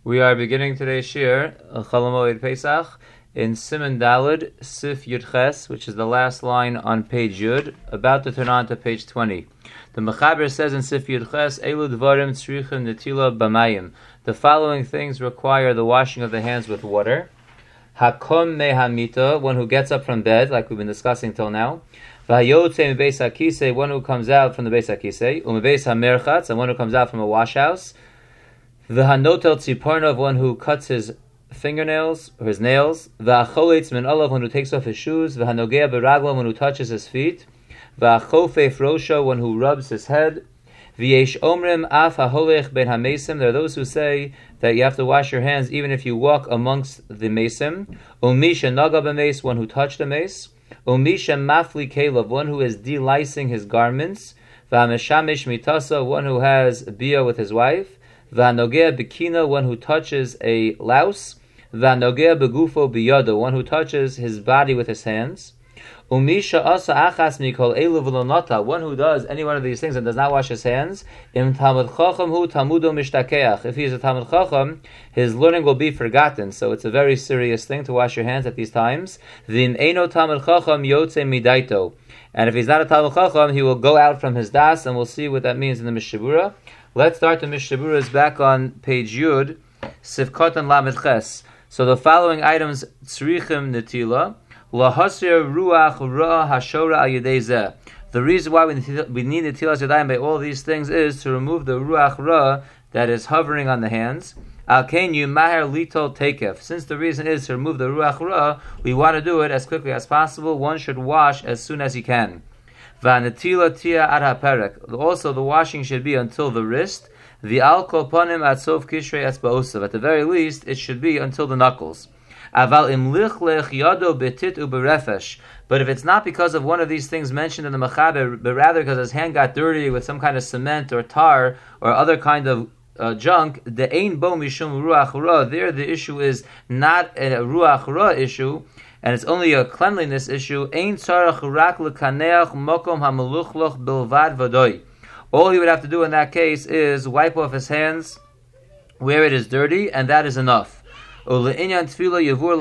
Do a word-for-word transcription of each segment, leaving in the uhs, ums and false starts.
We are beginning today's shir, Chol Hamoed Pesach, in Siman Daled, Sif Yud Ches, which is the last line on page Yud, about to turn on to page twenty. The Mechaber says in Sif Yud Ches, Elu Dvarim Tzrichim Netila B'mayim. The following things require the washing of the hands with water. Hakom Mehamita, one who gets up from bed, like we've been discussing till now. V'hayotze Mebeis HaKisei, one who comes out from the Beis HaKisei. Umebeis HaMerchatz, and one who comes out from a wash house. V'hanotel tzipornov, one who cuts his fingernails or his nails. V'acholitz min olav, one who takes off his shoes. V'hanogea beraglo, one who touches his feet. V'achofef rosho, one who rubs his head. V'yesh omrim af haholech ben hamesim. There are those who say that you have to wash your hands even if you walk amongst the mesim. Umisha naga b'meis, one who touched the mace. Umisha mafli kelev, one who is delicing his garments. V'hameshamish mitasa, one who has bia with his wife. V'hanogea bikina, one who touches a louse. V'hanogea begufo biyado, one who touches his body with his hands. Umisha asa achas mikol elu v'lonota, one who does any one of these things and does not wash his hands. Im talmud chacham hu talmudo mishtakeach. If he is a talmud chacham, his learning will be forgotten. So it's a very serious thing to wash your hands at these times. V'im eino talmud chacham yotze midaito. And if he's not a talmud chacham, he will go out from his das, and we'll see what that means in the Mishabura. Let's start the Mishabura is back on page Yud, Sifkot and Lamed Ches. So the following items: Tzrichim Netila, Lahasir Ruach Ra Hashora Al Yedei Zeh. The reason why we need, we need Netilas Yadayim by all these things is to remove the Ruach Ra that is hovering on the hands. Al Kain Yu Maher Litol Tekef. Since the reason is to remove the Ruach Ra, we want to do it as quickly as possible. One should wash as soon as he can. V'anetila tia ad haperek. Also, the washing should be until the wrist. V'al kol panim at sof kishrei etzba'osav. At the very least, it should be until the knuckles. Aval im lichlech yado betit uberefesh. But if it's not because of one of these things mentioned in the Mechaber, but rather because his hand got dirty with some kind of cement or tar or other kind of uh, junk, the ein bo mishum ruach ra. There, the issue is not a ruach ra issue, and it's only a cleanliness issue. Ein tzarach rak lekaneach mokom hameluchloch bilvad v'doi. All he would have to do in that case is wipe off his hands where it is dirty, and that is enough. And we'll discuss the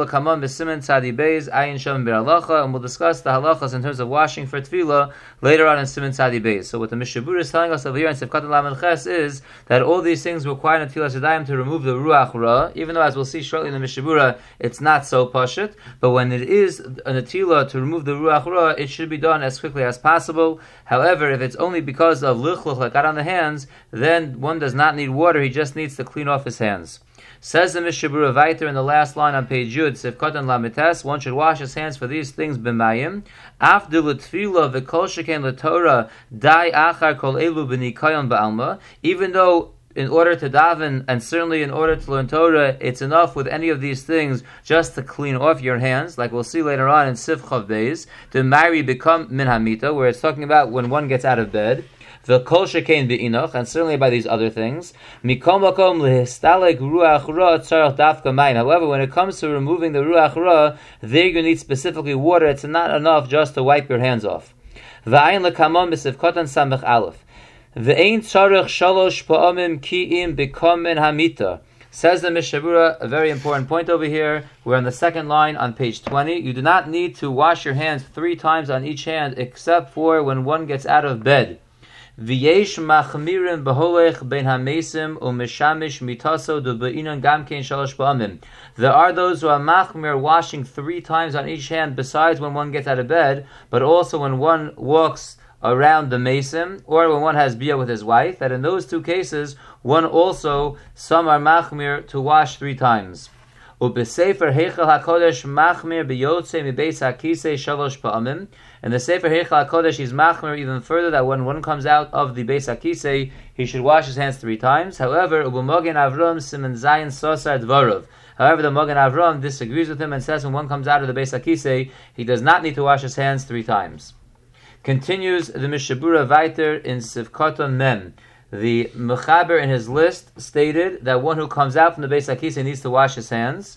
halachas in terms of washing for tefillah later on in Siman Tzadi Beis. So what the Mishabura is telling us over here in Sifkat and Lamed Ches is that all these things require Netilas Yadayim to remove the Ruach Ra, even though, as we'll see shortly in the Mishabura, it's not so pashut. But when it is a Netila to remove the Ruach Ra, it should be done as quickly as possible. However, if it's only because of lichluch like got on the hands, then one does not need water, he just needs to clean off his hands. Says the Mishabura Vaiter in the last line on page Yud, Sifkot and Lamites, one should wash his hands for these things b'mayim. After l'tfila v'kol sheken l'torah dai achar kol elu b'nikayon ba'alma. Even though in order to daven and certainly in order to learn Torah, it's enough with any of these things just to clean off your hands, like we'll see later on in Sif Chav Beis, to marry become min hamita, where it's talking about when one gets out of bed. The kol shekain be'inoch, and certainly by these other things. Mikom makom lehistalek ruach ra tzarach dafka mayim. However, when it comes to removing the ruach ra, there you need specifically water. It's not enough just to wipe your hands off. V'ayin lekamon b'sivkotan samech aleph. V'ein tzarach shalosh pa'amim ki'im b'komen hamita. Says the Mishabura, a very important point over here. We're on the second line on page twenty. You do not need to wash your hands three times on each hand, except for when one gets out of bed. V'yesh machmirim b'holech ben hamesim u'meshamish mitaso du'be'inon gamkein shalosh ba'amim. There are those who are machmir washing three times on each hand besides when one gets out of bed, but also when one walks around the mesim, or when one has bia with his wife, that in those two cases, one also, some are machmir to wash three times. U'besefer heichal hakodesh machmir b'yotze mibeis hakisei shalosh pa'amim. And the Sefer Heichal HaKodesh is machmir even further, that when one comes out of the Beis HaKisei, he should wash his hands three times. However, Ubu Mogen Avram Siman Zayin Sosar Dvarov. However, the Mogen Avram disagrees with him and says when one comes out of the Beis HaKisei, he does not need to wash his hands three times. Continues the Mishabura Vaiter in Sivkoton Mem. The Mechaber in his list stated that one who comes out from the Beis HaKisei needs to wash his hands.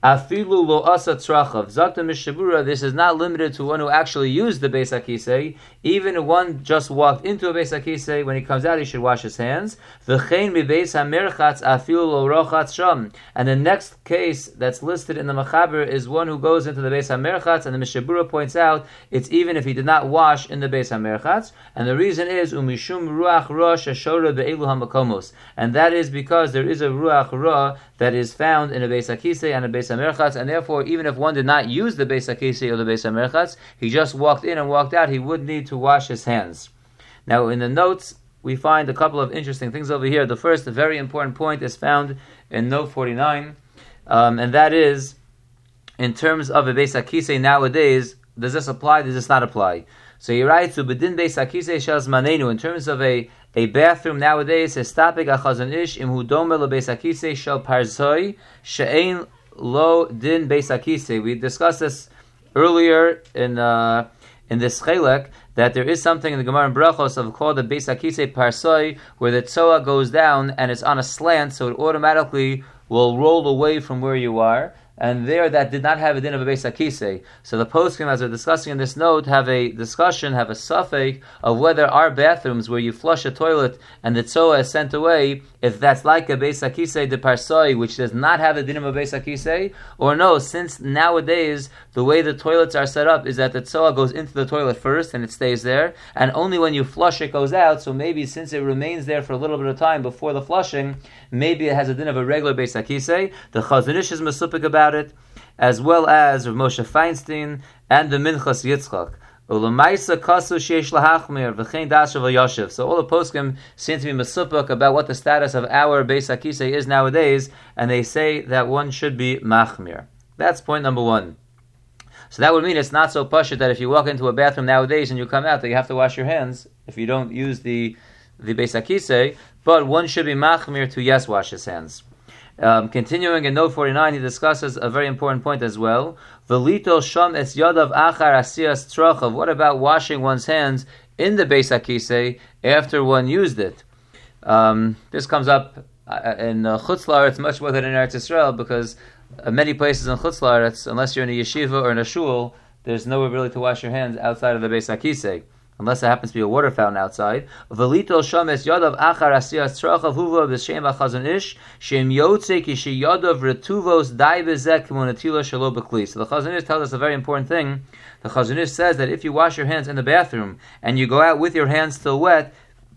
Afilu lo asa trachav. Zakta mishabura. This is not limited to one who actually used the Beis HaKisei. Even if one just walked into a Beis HaKisei, when he comes out, he should wash his hands. V'chein mi Beis HaMerchatz afilu lo rochatz sham. And the next case that's listed in the Mechaber is one who goes into the Beis HaMerchatz, and the Mishabura points out it's even if he did not wash in the Beis HaMerchatz. And the reason is umishum ruach rosh ashora be'elu hamakomos. And that is because there is a ruach ra that is found in a Beis HaKisei and a Beis HaMerchatz, and therefore even if one did not use the Beis HaKisei or the Beis HaMerchatz, he just walked in and walked out, he would need to wash his hands. Now in the notes, we find a couple of interesting things over here. The first, a very important point, is found in note forty-nine, um, and that is, in terms of a Beis HaKisei nowadays, does this apply, does this not apply? So he writes, Ubedin Beis HaKisei shel zmanenu, in terms of a A bathroom nowadays, Hestapik achazon ish im hudome lo Beis HaKisei shel parzoi she'ein lo din Beis HaKisei. We discussed this earlier in uh, in this chelek, that there is something in the Gemara in Brachos of called the Beis HaKisei parsoi, where the tzoa goes down and it's on a slant, so it automatically will roll away from where you are. And there, that did not have a din of a Beis HaKisei. So the poskim, as we're discussing in this note, have a discussion, have a suffix of whether our bathrooms where you flush a toilet and the tzoa is sent away, if that's like a Beis HaKisei de parsoi, which does not have a din of a Beis HaKisei, or no, since nowadays the way the toilets are set up is that the tzoa goes into the toilet first and it stays there, and only when you flush it goes out. So maybe since it remains there for a little bit of time before the flushing, maybe it has a din of a regular Beis HaKisei. The Chazon Ish is mesupik about it, as well as Rav Moshe Feinstein and the Minchas Yitzchak. So all the poskim seem to be mesupik about what the status of our Beis HaKisei is nowadays, and they say that one should be machmir. That's point number one. So that would mean it's not so pashut that if you walk into a bathroom nowadays and you come out, that you have to wash your hands if you don't use the the Beis HaKisei, but one should be machmir to yes wash his hands. Um, continuing in note forty-nine, he discusses a very important point as well. Velito sham es yadav achar asiyas trachav. What about washing one's hands in the Beis HaKisei after one used it? Um, this comes up in uh, Chutz La'aretz much more than in Eretz Yisrael, because uh, many places in Chutz La'aretz, unless you're in a yeshiva or in a shul, there's nowhere really to wash your hands outside of the Beis HaKisei, unless it happens to be a water fountain outside. Velito shames yadav achar asiyas trachav huva b'shem hachazon ish shem yotze kishi yadav retuvos dai bezek k'monatila shelo b'kli. So the Chazon Ish tells us a very important thing. The Chazon Ish says that if you wash your hands in the bathroom and you go out with your hands still wet,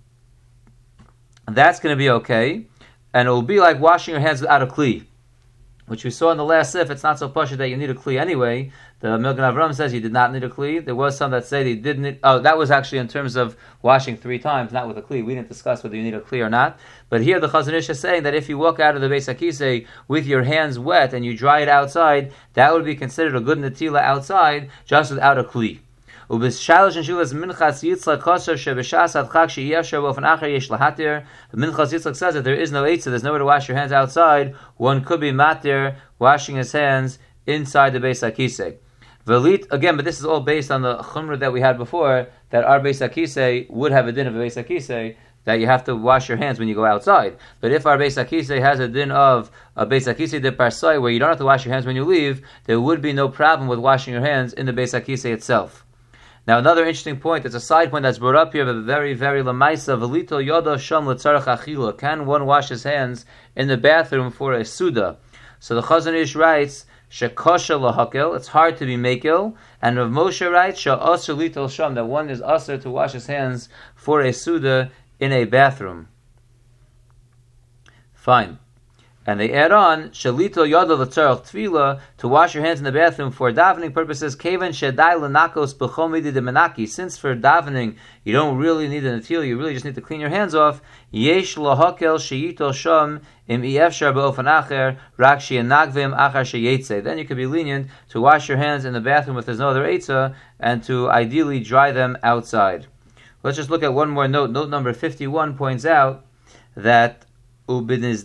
that's going to be okay, and it will be like washing your hands without a kli, which we saw in the last sif. It's not so pashut that you need a kli anyway. The Milgan Avram says you did not need a kli. There was some that said he did need. Oh, that was actually in terms of washing three times, not with a kli. We didn't discuss whether you need a kli or not. But here the Chazon Ish is saying that if you walk out of the Beis HaKisei with your hands wet and you dry it outside, that would be considered a good netila outside, just without a kli. Ubishalish and Shulas Minchas Yitzchak Kosher Shebeshas Adchak Sheyesher Bofen Acher Yesh Lahatir. The Minchas Yitzchak says that there is no eitzah, there's nowhere to wash your hands outside. One could be matir, washing his hands inside the Beis HaKisei. Velit again, but this is all based on the chumrah that we had before, that our Beis HaKisei would have a din of a Beis HaKisei, that you have to wash your hands when you go outside. But if our Beis HaKisei has a din of a Beis HaKisei de parsoi, where you don't have to wash your hands when you leave, there would be no problem with washing your hands in the Beis HaKisei itself. Now another interesting point, it's a side point that's brought up here, but very, very lamaisa, velito yoda sham letzarech achila. Can one wash his hands in the bathroom for a suda? So the Chazon Ish writes, shekosha lahakel, it's hard to be mekel, and Rav Moshe writes, sha'asr litol sham, that one is asr to wash his hands for a suda in a bathroom. Fine. And they add on, shalito yada l'tzarech tefila, to wash your hands in the bathroom for davening purposes, kevan shedai l'nakos b'chol midi de menaki. Since for davening you don't really need an tefila, you really just need to clean your hands off. Yesh lahakel sheyito sham im efshar b'ofen acher rak sheyenagvim achar sheyetze. Then you could be lenient to wash your hands in the bathroom if there's no other eitzah, and to ideally dry them outside. Let's just look at one more note. Note number fifty-one points out that we said when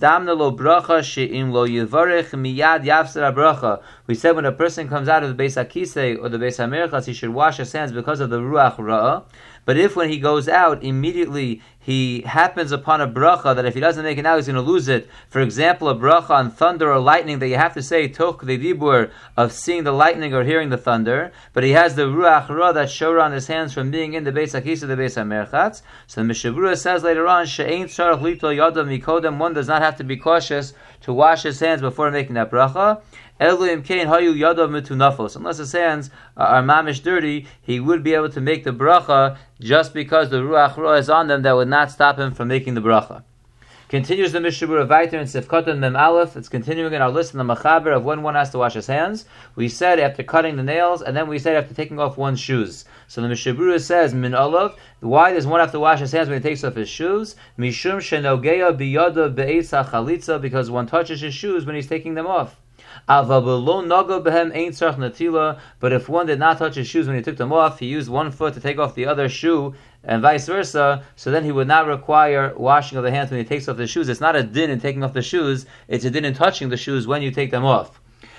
a person comes out of the Beis HaKisei or the Beis HaMerchatz, he should wash his hands because of the Ruach Ra'ah. But if when he goes out, immediately he happens upon a bracha that if he doesn't make it now, he's going to lose it. For example, a bracha on thunder or lightning that you have to say toch the dibur of seeing the lightning or hearing the thunder, but he has the ruach ra that shora on his hands from being in the Beis HaKisa, the Beis HaMerchatz. So the Mishnah Berurah says later on, she'ein tzarich litol yadav mikodem, one does not have to be cautious to wash his hands before making that bracha. Unless his hands are mamish dirty, he would be able to make the bracha just because the ruach ra is on them. That would not stop him from making the bracha. Continues the Mishnah Berurah Vayter in Sifkotan Mem Aleph. It's continuing in our list in the Machaber of when one has to wash his hands. We said after cutting the nails, and then we said after taking off one's shoes. So the Mishnah Berurah says, Min Olav, why does one have to wash his hands when he takes off his shoes? Mishum shenogeya biyada be'etz hachalitza, because one touches his shoes when he's taking them off. But if one did not touch his shoes when he took them off, he used one foot to take off the other shoe, and vice versa, so then he would not require washing of the hands when he takes off the shoes. It's not a din in taking off the shoes, it's a din in touching the shoes when you take them off.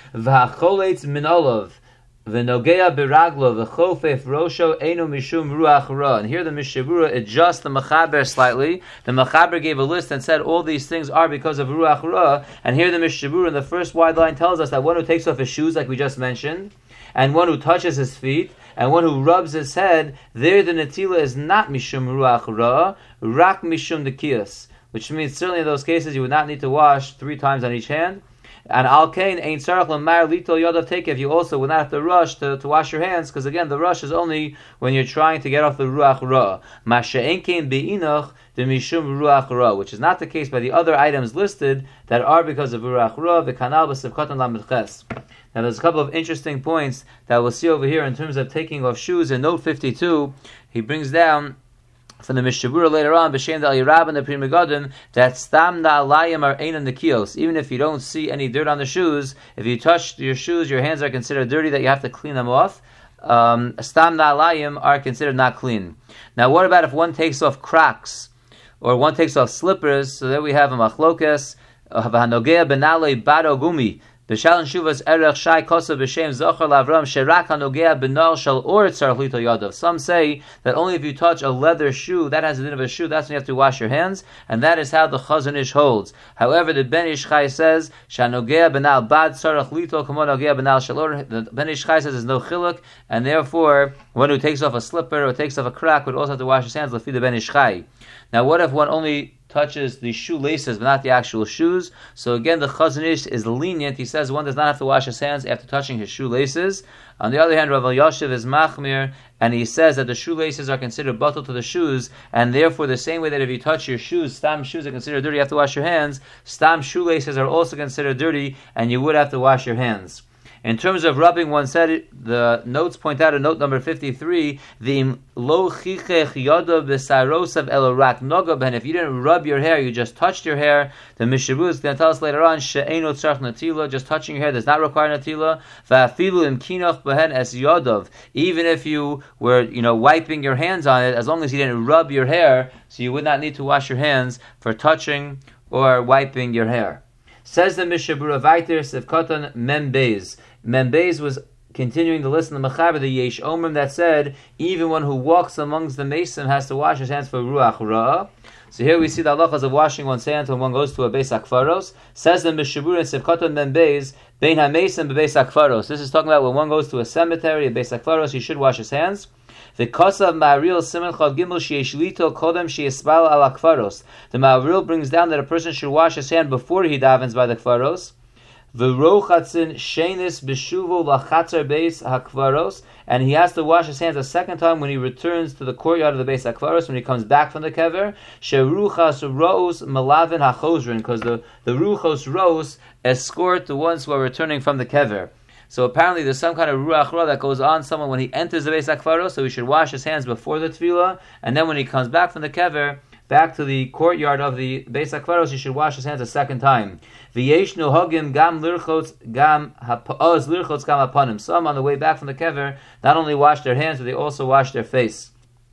V'nogea biraglo v'chofef rosho eno mishum ruach ra. And here the Mishnah Berurah adjusts the Mechaber slightly. The Mechaber gave a list and said all these things are because of ruach ra. And here the Mishnah Berurah in the first wide line tells us that one who takes off his shoes, like we just mentioned, and one who touches his feet, and one who rubs his head, there the netila is not mishum ruach ra, rak mishum dekiyas. Which means certainly in those cases you would not need to wash three times on each hand. And al kain ein tzarich lamar litol yodav tekev. You also would not have to rush to, to wash your hands, because again the rush is only when you're trying to get off the ruach ra. Masha ein kain beinoch the mishum ruach ra, which is not the case by the other items listed that are because of ruach ra. The kanal b'sivkatan lamed ches. Now there's a couple of interesting points that we'll see over here in terms of taking off shoes. In note fifty-two, he brings down from the Mishnah Berurah later on, B'Shem Dal Yerab and the Pri Megadim, that Stam Na'alayim are Ein Nekios. Even if you don't see any dirt on the shoes, if you touch your shoes, your hands are considered dirty, that you have to clean them off. Um, Stam Na'alayim are considered not clean. Now what about if one takes off Crocs, or one takes off slippers? So there we have a Machlokes, V'Hanogea Benalei Bado Gumi. B'Shalon Shuvas Erech Shai Kosa B'Shem Zochar Lavram Sherak Hanogea Benal Shal Or Tzarich Lito Yadav. Some say that only if you touch a leather shoe, that has a din of a shoe, that's when you have to wash your hands, and that is how the Chazon Ish holds. However, the Ben Ish Chai says Shanogea Benal Bad Tzarich Lito Kamo Nogea Benal Shal Or. The Ben Ish Chai says there's no chiluk, and therefore one who takes off a slipper or takes off a crack would also have to wash his hands. Lefi the Ben Ish Chai. Now, what if one only touches the shoelaces but not the actual shoes? So again, the Chazon Ish is lenient. He says one does not have to wash his hands after touching his shoelaces. On the other hand, Rav Elyashiv is machmir, and he says that the shoelaces are considered batel to the shoes, and therefore the same way that if you touch your shoes, stam shoes are considered dirty, you have to wash your hands, stam shoelaces are also considered dirty, and you would have to wash your hands. In terms of rubbing one's head, the notes point out in note number fifty-three, the lo chichech yoda b'sarosav elorak noga ben. If you didn't rub your hair, you just touched your hair. The Mishnah Berurah is going to tell us later on, she'eino tzarich natila, just touching your hair does not require natila. Va'afilu im kinoch behen es yodov. Even if you were, you know, wiping your hands on it, as long as you didn't rub your hair, so you would not need to wash your hands for touching or wiping your hair. Says the Mishnah Berurah Vayter Sivkotan Mem Beis. Mem Beis was continuing to listen to the Mechaber, the Yesh Omrim, that said even one who walks amongst the Mesim has to wash his hands for Ruach Ra. So here we see the halachas of washing one's hands when one goes to a Beis HaKfaros. Says the Mishnah Berurah Sivkotan Mem Beis, Bein HaMesim beBeis HaKfaros. This is talking about when one goes to a cemetery, a Beis HaKfaros, he should wash his hands. The Kosav Ma'aril Siman Chav Gimel Sheishlito Kodem Sheispal Al Akfaros. The Ma'aril brings down that a person should wash his hand before he davens by the Kfaros. V'rochatzin Shenis B'shuvo Lachatzar Beis HaKfaros. And he has to wash his hands a second time when he returns to the courtyard of the Beis HaKfaros, when he comes back from the kever. Sheruchas Rose Malavin HaChozrin, because the, the Ruchos Rose escort the ones who are returning from the kever. So apparently there's some kind of ruach ra that goes on someone when he enters the Beis HaKfaros, so he should wash his hands before the tefillah, and then when he comes back from the kever, back to the courtyard of the Beis HaKfaros, he should wash his hands a second time. V'yesh nohagim gam lirchotz gam ha'oz lirchotz gam hapanim. Some on the way back from the kever not only wash their hands, but they also wash their face.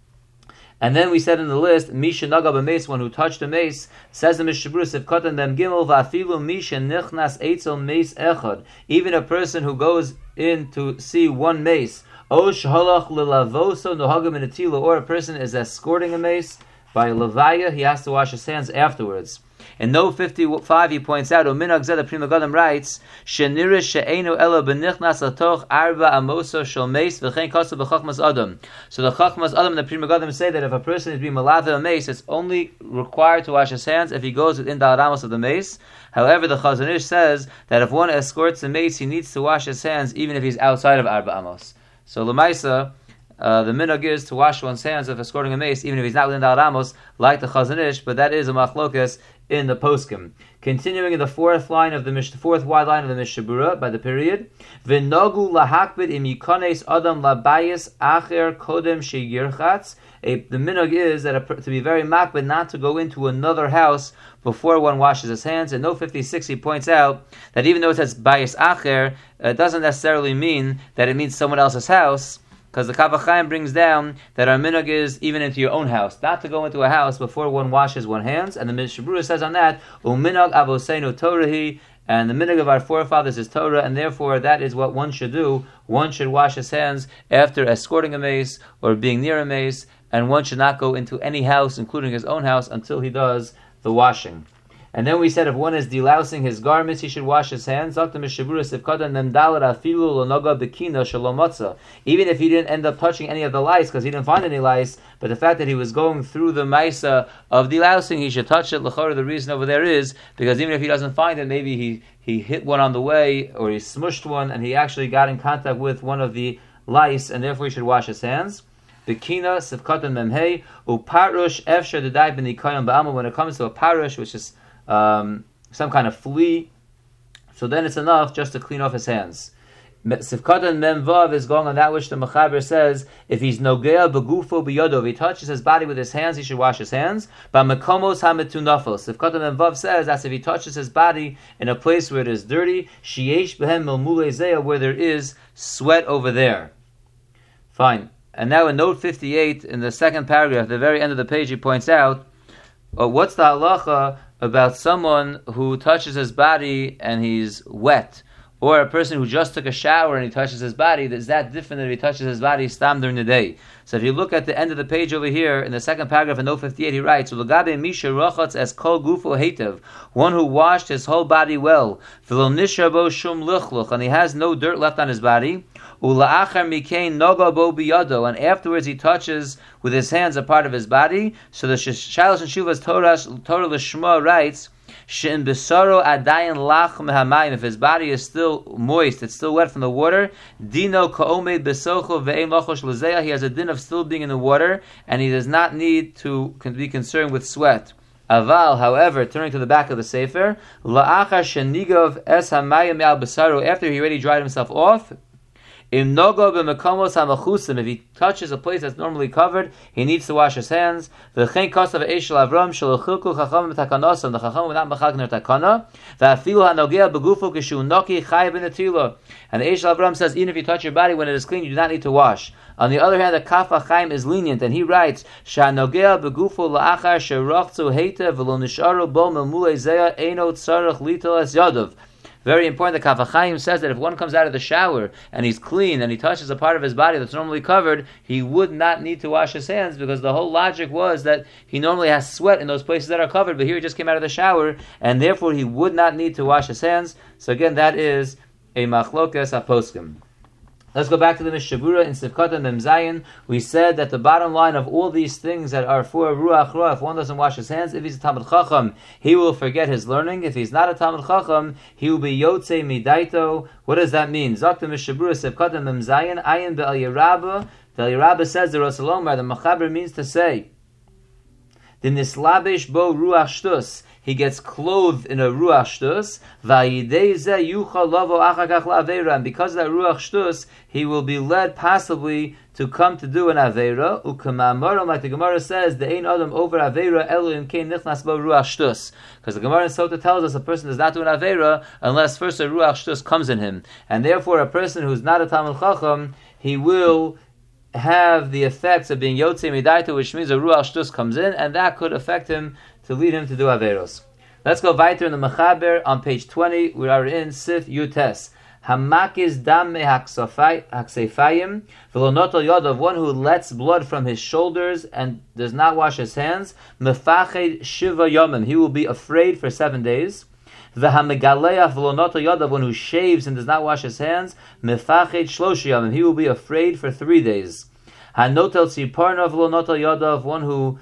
And then we said in the list, Misha Naga b'meis, one who touched a mace, says the Mishnah Berurah, if katan them gimel va'afilu Misha nichnas eitzel mace echad. Even a person who goes in to see one mace, O shhalach lelavoso nohagim in atila, or a person is escorting a mace by a levaya, he has to wash his hands afterwards. In note fifty-five, he points out, Uminag Zeh, the Pri Megadim writes, Shenirish she'enu ela benichnas latoch arba amoso shel meis v'chein kasu b'chachmas adam. So the chachmas adam and the Pri Megadim say that if a person is being malatha a mace, it's only required to wash his hands if he goes within the aramos of the mace. However, the Chazon Ish says that if one escorts the mace, he needs to wash his hands even if he's outside of arba amos. So l'maisa, Uh, the minhag is to wash one's hands if escorting a mace, even if he's not within the aramos, like the Chazon Ish, but that is a machlokas in the poskim. Continuing in the fourth line of the Mish, fourth wide line of the Mishabura by the period, v'nogu lahakbid im yikones adam labayis acher kodem sheyirchatz. The minhag is that a, to be very makbid, not to go into another house before one washes his hands. In note fifty-six, he points out that even though it says bayis acher, it doesn't necessarily mean that it means someone else's house. Because the Kaf HaChaim brings down that our minhag is even into your own house, not to go into a house before one washes one's hands. And the Mishabura says on that, uminhag avoseinu Torahi, and the minhag of our forefathers is Torah, and therefore that is what one should do. One should wash his hands after escorting a mace or being near a mace, and one should not go into any house, including his own house, until he does the washing. And then we said if one is delousing his garments, he should wash his hands. Even if he didn't end up touching any of the lice, because he didn't find any lice, but the fact that he was going through the maisa of delousing, he should touch it. L'chorah, the reason over there is because even if he doesn't find it, maybe he, he hit one on the way, or he smushed one, and he actually got in contact with one of the lice, and therefore he should wash his hands. Bikina, Sifkatan Memhei, Uparush, Efsher, Dedai, Benikayam Ba'amu, when it comes to a parush, which is Um, some kind of flea, so then it's enough just to clean off his hands. Sifkatan Memvav is going on that which the Mechaber says, if he's nogea begufo biyodo, if he touches his body with his hands, he should wash his hands. But mekomos hametunafel, Sifkatan Memvav says that's if he touches his body in a place where it is dirty, sheyesh behem milmule zeya, where there is sweat over there. Fine. And now in note fifty-eight, in the second paragraph, the very end of the page, he points out, oh, what's the halacha about someone who touches his body and he's wet, or a person who just took a shower and he touches his body? Is that different than if he touches his body stam during the day? So if you look at the end of the page over here, in the second paragraph in note fifty-eight, he writes, "U'lagabe misha rochatz es kol gufo heitev," one who washed his whole body well, v'lo nishabo shum luchluch, and he has no dirt left on his body. Ula'achar mikein noga bo biyado, and afterwards he touches with his hands a part of his body. So the Shalosh and Shuvas Torah Torah Lishma writes, "She'in besaro adayin lach mehamayim." If his body is still moist, it's still wet from the water. Dino ka'omed besocho ve'ein lachosh lezeya. He has a din of still being in the water, and he does not need to be concerned with sweat. Aval, however, turning to the back of the sefer, la'achar shenigov es hamayim al besaro. After he already dried himself off. If he touches a place that's normally covered, he needs to wash his hands. The Chacham would not machak takana. And the Eish Avram says, even if you touch your body when it is clean, you do not need to wash. On the other hand, the Kaf HaChaim is lenient, and he writes, "Shanogea begufo la'achar sherachzu heitev v'lo nisharu bo memule zeya eino tzarech litolas yadav." Very important, the Kaf HaChaim says that if one comes out of the shower and he's clean and he touches a part of his body that's normally covered, he would not need to wash his hands, because the whole logic was that he normally has sweat in those places that are covered, but here he just came out of the shower, and therefore he would not need to wash his hands. So again, that is a machlokas haposkim. Let's go back to the Mishabura in Sifkata Mem Zayin. We said that the bottom line of all these things that are for Ruach Ra, if one doesn't wash his hands, if he's a Talmid Chacham, he will forget his learning. If he's not a Talmid Chacham, he will be Yotze Midaito. What does that mean? Zok the Mishabura Sifkata Mem Zayin, Ayin Be'al Yerabah. The Yerabah says, the Rosalomar, the Machaber means to say, the Nislabish Bo Ruach Shtus, he gets clothed in a ruach shtus, and because of that ruach shtus, he will be led possibly to come to do an aveira. Ukamamorim, like the Gemara says, the ein adam over aveira elohim kein nichnas bo ruach shtus. Because the Gemara in Sota tells us a person does not do an aveira unless first a ruach shtus comes in him, and therefore a person who's not a Talmid Chacham, he will have the effects of being Yotze Midaito, which means a ruach shtus comes in, and that could affect him to lead him to do averos. Let's go weiter in the Mechaber on page twenty. We are in Sif Yutes. Hamakis dam me haksefayim, v'lonotel yadav, one who lets blood from his shoulders and does not wash his hands, mefached shiva yomim, he will be afraid for seven days. V'hamegaleach v'lonotel yadav, one who shaves and does not wash his hands, mefached shlosh yomim, he will be afraid for three days. Hanotel tziparna v'lonotel yadav, one who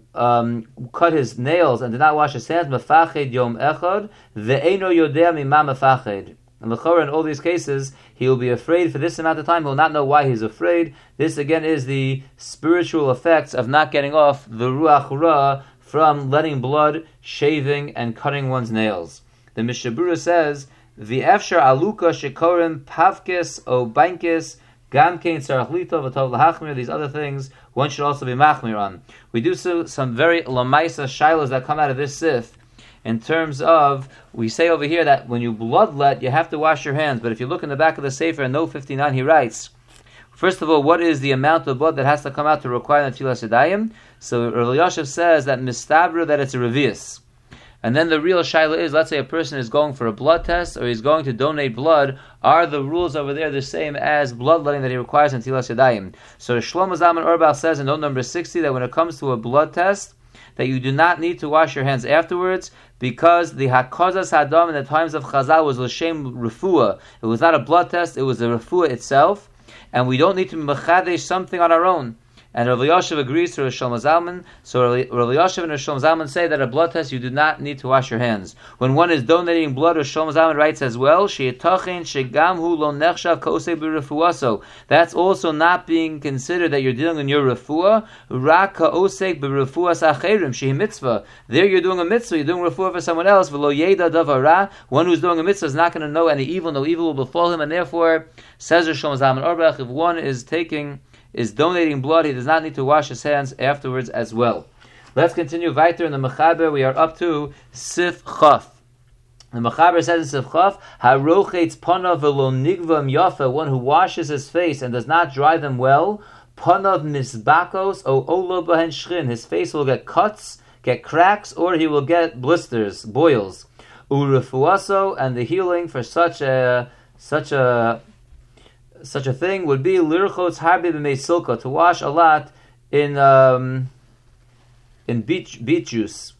um, cut his nails and did not wash his hands, mefached yom echad, ve'eno yodea mima mefached. And l'chora, in all these cases, he will be afraid for this amount of time. He will not know why he's afraid. This again is the spiritual effects of not getting off the ruach ra from letting blood, shaving, and cutting one's nails. The Mishabura says, "V'efshar aluka shekorim pavkis o bankis gamkein sarachlito v'tov lahachmir." These other things one should also be machmir on. We do so, some very lamaisa shilas that come out of this sif. In terms of, we say over here that when you bloodlet, you have to wash your hands. But if you look in the back of the Sefer, in note fifty-nine, he writes, first of all, what is the amount of blood that has to come out to require the Netilas Yadayim? So Rav Elyashiv says that mistabra, that it's a revius. And then the real shaila is, let's say a person is going for a blood test, or he's going to donate blood, are the rules over there the same as bloodletting that he requires in Netilas Yadayim? So Shlomo Zalman Auerbach says in note number sixty that when it comes to a blood test, that you do not need to wash your hands afterwards, because the Hakozas Hadam in the times of Chazal was l'shem refuah. It was not a blood test, it was a refuah itself, and we don't need to mechadesh something on our own. And Rav Elyashiv agrees to Rav Shlomo Zalman. So Rav Elyashiv and Rav Shlomo Zalman say that a blood test you do not need to wash your hands. When one is donating blood, Rav Shlomo Zalman writes as well, she'etachin shegam hu lo nechshav ka'osei b'refuaso. That's also not being considered that you're dealing in your refuah. Rak ka'osei b'refuas acherim shehi mitzvah. There you're doing a mitzvah, you're doing refuah for someone else. V'lo yeda davara. One who's doing a mitzvah is not going to know any evil, no evil will befall him, and therefore, says Rav Shlomo Zalman Auerbach, if one is taking is donating blood, he does not need to wash his hands afterwards as well. Let's continue weiter in the Mechaber. We are up to Sif Chaf. The Mechaber says in Sif Chaf, Harochetz panav v'lo nigvam yafa, one who washes his face and does not dry them well, panav misbakos o olo bahen shchin, his face will get cuts, get cracks, or he will get blisters, boils. Urefuaso, and the healing for such a such a Such a thing would be lirchotz harbi b'mei silka, to wash a lot in um, in beet beet juice.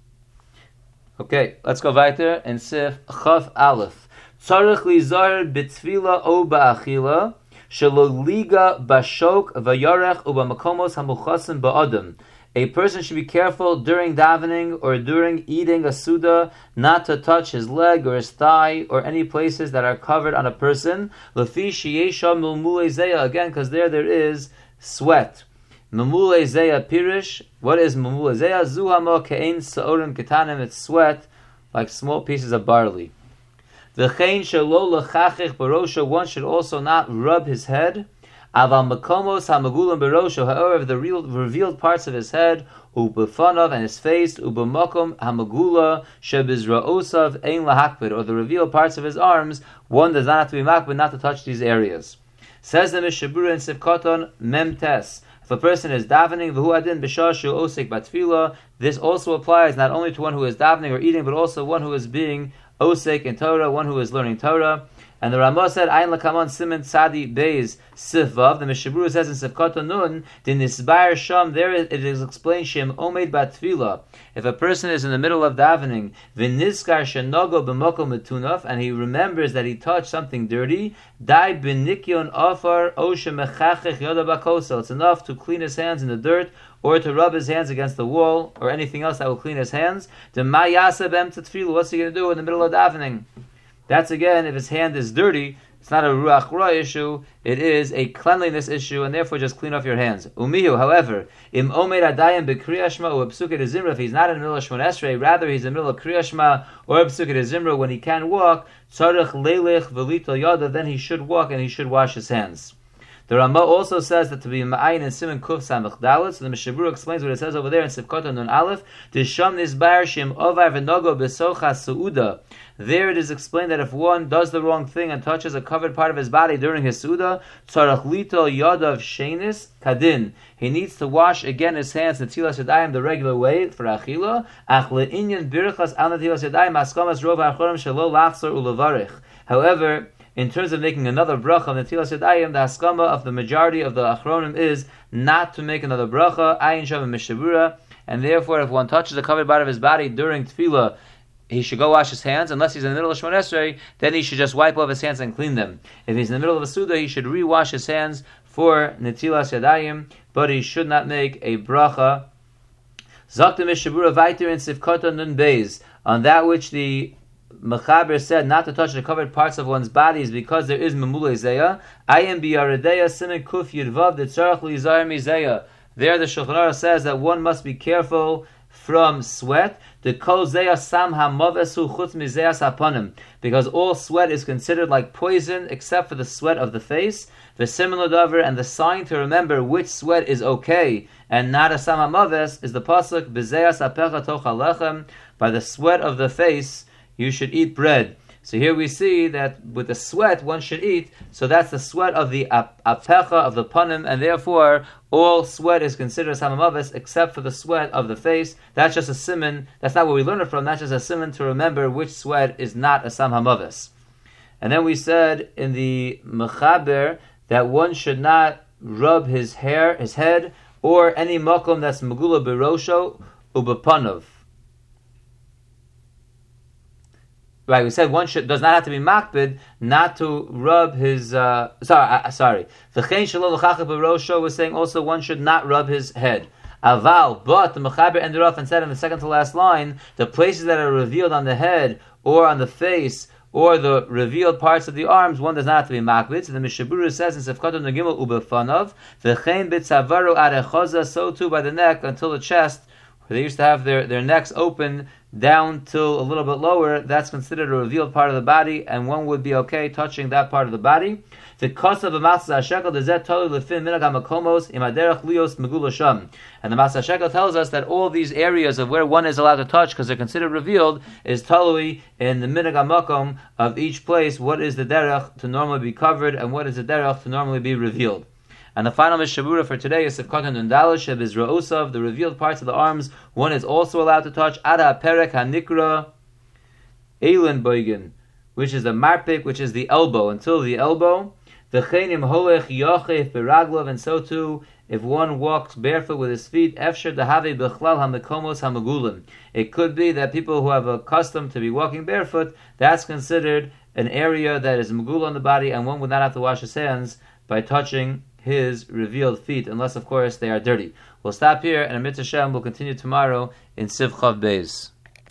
Okay, let's go weiter in Sif Chaf Aleph. Tzarich lizar b'tfila o ba'achila shelo liga bashok v'yarech u'b'makomos hamuchasim ba'adam. A person should be careful during davening or during eating a suda not to touch his leg or his thigh or any places that are covered on a person. Lefi sheyesha milmulei zeya, again, because there there is sweat. Milmulei zeya pirish. What is milmulei zeya? Zuhamo ke'ein sa'orim ketanim. It's sweat like small pieces of barley. V'chein shelo lechachich barosha. One should also not rub his head. Aval makomos hamagulam berosho, however, the real, revealed parts of his head, ubefanav, and his face, ubemakom hamagula shebizraosav ein lahakbid, or the revealed parts of his arms, one does not have to be makbid, not to touch these areas. Says the Mishabura in Sivkoton Memtes, if a person is davening, v'hu adin b'shah shu osik batfila, this also applies not only to one who is davening or eating, but also one who is being osik in Torah, one who is learning Torah. And the Ramah said, Ayin Lakamon Simen Tzadi Beis Sifvav. The Mishabura says in Sifkata Nun, the Nisbayer Sham, there it is explained, Shem Omeid Batfila. If a person is in the middle of davening, V'nizkar Shenogo B'moko Metunaf, and he remembers that he touched something dirty, Dai B'nikyon Afar Oshe Mechachech Yoda Bakosa. It's enough to clean his hands in the dirt, or to rub his hands against the wall, or anything else that will clean his hands. The Mayasa B'em Tatfilu. What's he going to do in the middle of davening? That's again, if his hand is dirty, it's not a ruach ra issue, it is a cleanliness issue, and therefore just clean off your hands. Umihu, however, im omer adayim b'kriyah shema or b'psukei de zimra, if he's not in the middle of Shemon Esrei, rather he's in the middle of kriyah shema or b'psukei de zimra, when he can walk, tzarech leilech v'lito yada, then he should walk and he should wash his hands. The Ramah also says that to be ma'ayin in Siman Kuf Samech Dalet, so the Mishabura explains what it says over there in Sivkota Nun Aleph, Disham Nizbar Shem Ovar V'nogo B'socha Su'uda. There it is explained that if one does the wrong thing and touches a covered part of his body during his Su'uda, Tzarech Lito Yadav Shenis Kadin. He needs to wash again his hands in Netilas Yadayim the regular way for Achila. Ach le'inyan birchas al Netilas Yadayim askamas rov ha'achorim shelo lachzor ulevarich. However, in terms of making another bracha on Netilas Yadayim, the haskama of the majority of the achronim is not to make another bracha, ayin shavim mishabura, and therefore if one touches the covered part of his body during tefillah, he should go wash his hands. Unless he's in the middle of Shemon Esrei, then he should just wipe off his hands and clean them. If he's in the middle of a Suda, he should re-wash his hands for Netilas Yadayim, but he should not make a bracha. Zaktim Mishabura Vaiter in Sivkota Nun Beis, on that which the Mechaber said not to touch the covered parts of one's bodies because there is Memule Zeya. Ayim Biyaredeya Simen Kuf Yudvav Detzarach Lizar Mizeya. There the Shulchan Aruch says that one must be careful from sweat. The kol zeya sam hamavesu chutz mizeyas hapanim, because all sweat is considered like poison except for the sweat of the face. The similar davar, and the sign to remember which sweat is okay and not a sam hamaves is the pasuk bezeyas apecha toch halechem. By the sweat of the face you should eat bread. So here we see that with the sweat one should eat, so that's the sweat of the apecha, of the panim, and therefore all sweat is considered samamavis except for the sweat of the face. That's just a siman, that's not where we learn it from, that's just a siman to remember which sweat is not a samamavis. And then we said in the mechaber that one should not rub his hair, his head, or any makom that's megula birosho ubepanov. Right, we said one should, does not have to be makbid not to rub his. Uh, sorry, uh, sorry. V'chein shelo l'chachah b'rosho was saying also one should not rub his head. Aval, but the mechaber ended off and said in the second to last line, the places that are revealed on the head or on the face or the revealed parts of the arms, one does not have to be makbid. So the Mishabura says in Sefkot Negimel ubefanav, v'chein b'tzavaru arechoza, so too by the neck until the chest, where they used to have their, their necks open down till a little bit lower. That's considered a revealed part of the body, and one would be okay touching that part of the body. The cost of a matzah hashekel does that totally lefin minhag hamakomos imaderach lios megula sham. And the matzah hashekel tells us that all these areas of where one is allowed to touch because they're considered revealed is totally in the minhag hamakom of each place. What is the derech to normally be covered, and what is the derech to normally be revealed? And the final Mishabura for today is Sefkot Nundal Sheb Izra'usav, the revealed parts of the arms. One is also allowed to touch Ada Perek Hanikra Eilen Boigen, which is the marpik, which is the elbow, until the elbow. The Chenim Holech Yochef Beraglov, and so too, if one walks barefoot with his feet, Efsher Dahave Bechlal Hamekomos Hamegulim. It could be that people who have a custom to be walking barefoot, that's considered an area that is Megul on the body, and one would not have to wash his hands by touching his revealed feet, unless of course they are dirty. We'll stop here, and Amit Hashem will continue tomorrow in Siv Chav Beis.